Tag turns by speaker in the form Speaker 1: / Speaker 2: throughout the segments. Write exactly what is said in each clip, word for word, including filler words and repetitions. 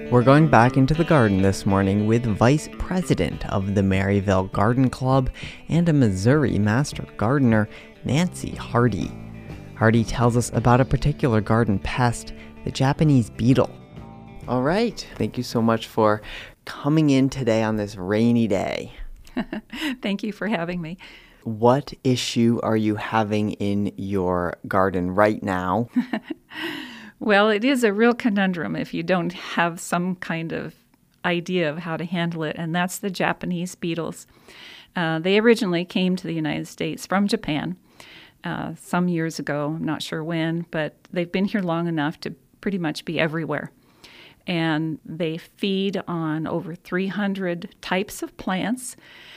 Speaker 1: We're going back into the garden this morning with Vice President of the Maryville Garden Club and a Missouri Master Gardener, Nancy Hardy. Hardy tells us about a particular garden pest, the Japanese beetle. All right, thank you so much for coming in today on this rainy day.
Speaker 2: Thank you for having me.
Speaker 1: What issue are you having in your garden right now?
Speaker 2: Well, it is a real conundrum if you don't have some kind of idea of how to handle it, and that's the Japanese beetles. Uh, they originally came to the United States from Japan uh, some years ago. I'm not sure when, but they've been here long enough to pretty much be everywhere. And they feed on over three hundred types of plants,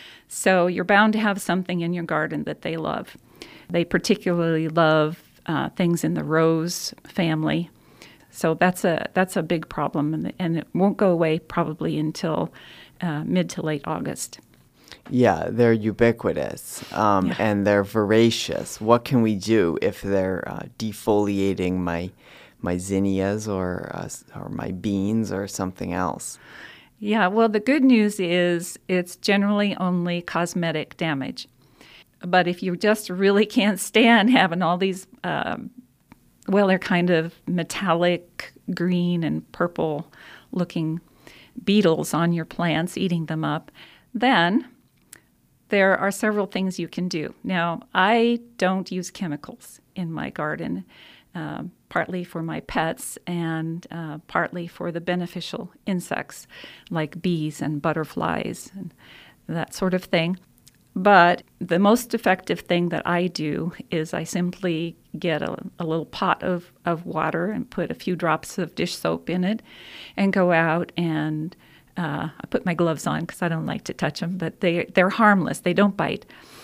Speaker 2: so you're bound to have something in your garden that they love. They particularly love Uh, things in the rose family. So that's a that's a big problem, and, and it won't go away probably until uh, mid to late August.
Speaker 1: Yeah, they're ubiquitous, um,
Speaker 2: Yeah.
Speaker 1: and they're voracious. What can we do if they're uh, defoliating my my zinnias or uh, or my beans or something else?
Speaker 2: Yeah, well, the good news is it's generally only cosmetic damage. But if you just really can't stand having all these, um, well, they're kind of metallic green and purple looking beetles on your plants, eating them up, then there are several things you can do. Now, I don't use chemicals in my garden, uh, partly for my pets and uh, partly for the beneficial insects like bees and butterflies and that sort of thing. But the most effective thing that I do is I simply get a, a little pot of, of water and put a few drops of dish soap in it and go out and uh, I put my gloves on because I don't like to touch them, but they, they're harmless. They don't bite.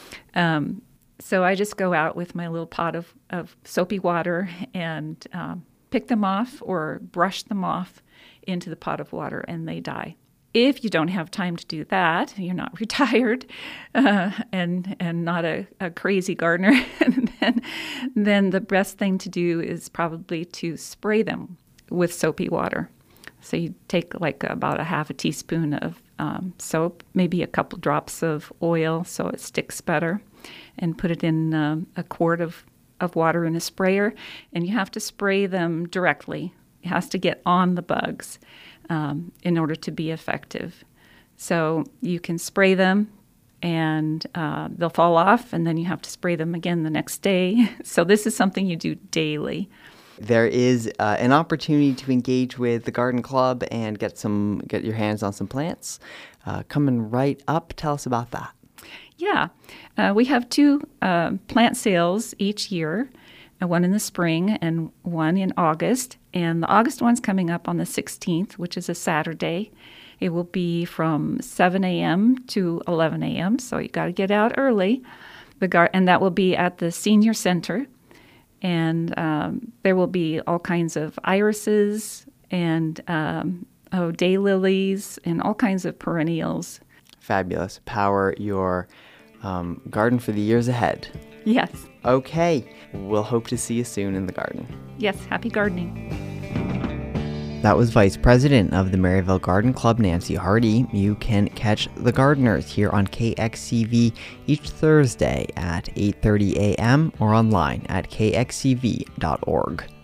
Speaker 2: Um, so I just go out with my little pot of, of soapy water and um, pick them off or brush them off into the pot of water, and they die. If you don't have time to do that, you're not retired uh, and and not a, a crazy gardener, then, then the best thing to do is probably to spray them with soapy water. So you take like about a half a teaspoon of um, soap, maybe a couple drops of oil so it sticks better, and put it in um, a quart of, of water in a sprayer. And you have to spray them directly. It has to get on the bugs. Um, in order to be effective. So you can spray them and uh, they'll fall off, and then you have to spray them again the next day. So this is something you do daily.
Speaker 1: There is uh, an opportunity to engage with the garden club and get some get your hands on some plants. Uh, coming right up, tell us about that.
Speaker 2: Yeah, uh, we have two uh, plant sales each year. One in the spring and one in August. And the August one's coming up on the sixteenth, which is a Saturday. It will be from seven a.m. to eleven a.m., so you got to get out early. The gar- and that will be at the Senior Center. And um, there will be all kinds of irises and um, oh, daylilies and all kinds of perennials.
Speaker 1: Fabulous. Power your um, garden for the years ahead.
Speaker 2: Yes.
Speaker 1: Okay. We'll hope to see you soon in the garden.
Speaker 2: Yes. Happy gardening.
Speaker 1: That was Vice President of the Maryville Garden Club, Nancy Hardy. You can catch The Gardeners here on K X C V each Thursday at eight thirty a.m. or online at k x c v dot org.